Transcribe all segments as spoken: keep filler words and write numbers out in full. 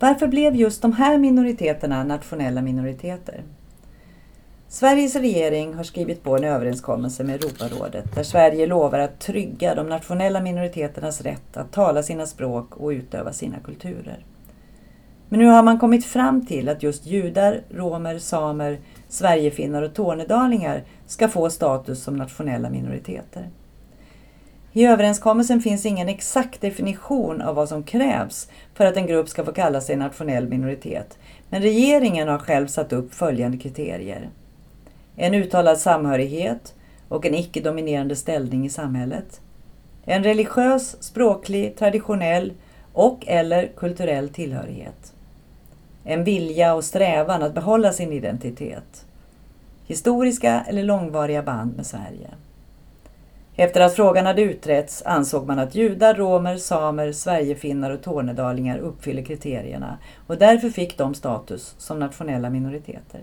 Varför blev just de här minoriteterna nationella minoriteter? Sveriges regering har skrivit på en överenskommelse med Europarådet där Sverige lovar att trygga de nationella minoriteternas rätt att tala sina språk och utöva sina kulturer. Men nu har man kommit fram till att just judar, romer, samer, sverigefinnar och tornedalingar ska få status som nationella minoriteter. I överenskommelsen finns ingen exakt definition av vad som krävs för att en grupp ska få kalla sig nationell minoritet, men regeringen har själv satt upp följande kriterier. En uttalad samhörighet och en icke-dominerande ställning i samhället. En religiös, språklig, traditionell och eller kulturell tillhörighet. En vilja och strävan att behålla sin identitet. Historiska eller långvariga band med Sverige. Efter att frågan hade utretts ansåg man att judar, romer, samer, sverigefinnar och tornedalingar uppfyller kriterierna och därför fick de status som nationella minoriteter.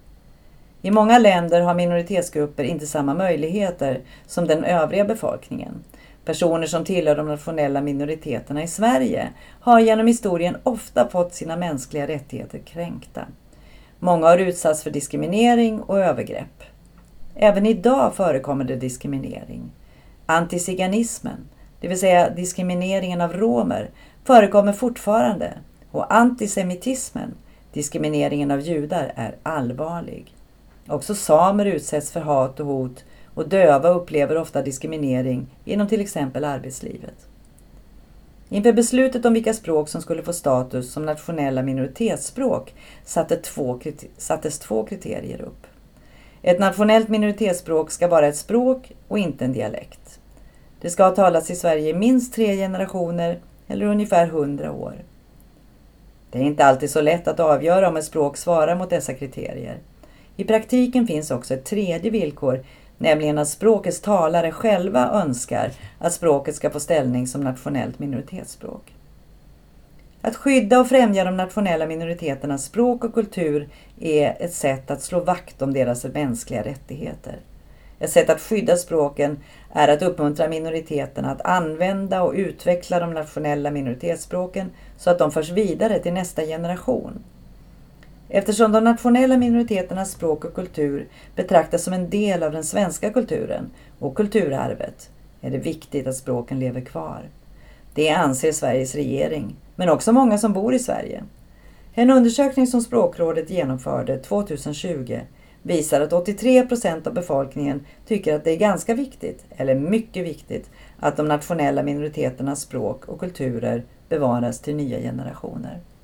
I många länder har minoritetsgrupper inte samma möjligheter som den övriga befolkningen. Personer som tillhör de nationella minoriteterna i Sverige har genom historien ofta fått sina mänskliga rättigheter kränkta. Många har utsatts för diskriminering och övergrepp. Även idag förekommer det diskriminering. Antiziganismen, det vill säga diskrimineringen av romer, förekommer fortfarande och antisemitismen, diskrimineringen av judar, är allvarlig. Också samer utsätts för hat och hot och döva upplever ofta diskriminering inom till exempel arbetslivet. Inför beslutet om vilka språk som skulle få status som nationella minoritetsspråk sattes två kriterier upp. Ett nationellt minoritetsspråk ska vara ett språk och inte en dialekt. Det ska ha talats i Sverige i minst tre generationer eller ungefär hundra år. Det är inte alltid så lätt att avgöra om ett språk svarar mot dessa kriterier. I praktiken finns också ett tredje villkor, nämligen att språkets talare själva önskar att språket ska få ställning som nationellt minoritetsspråk. Att skydda och främja de nationella minoriteternas språk och kultur är ett sätt att slå vakt om deras mänskliga rättigheter. Ett sätt att skydda språken är att uppmuntra minoriteterna att använda och utveckla de nationella minoritetsspråken så att de förs vidare till nästa generation. Eftersom de nationella minoriteternas språk och kultur betraktas som en del av den svenska kulturen och kulturarvet är det viktigt att språken lever kvar. Det anser Sveriges regering, men också många som bor i Sverige. En undersökning som Språkrådet genomförde tjugohundratjugo visar att åttiotre procent av befolkningen tycker att det är ganska viktigt, eller mycket viktigt, att de nationella minoriteternas språk och kulturer bevaras till nya generationer.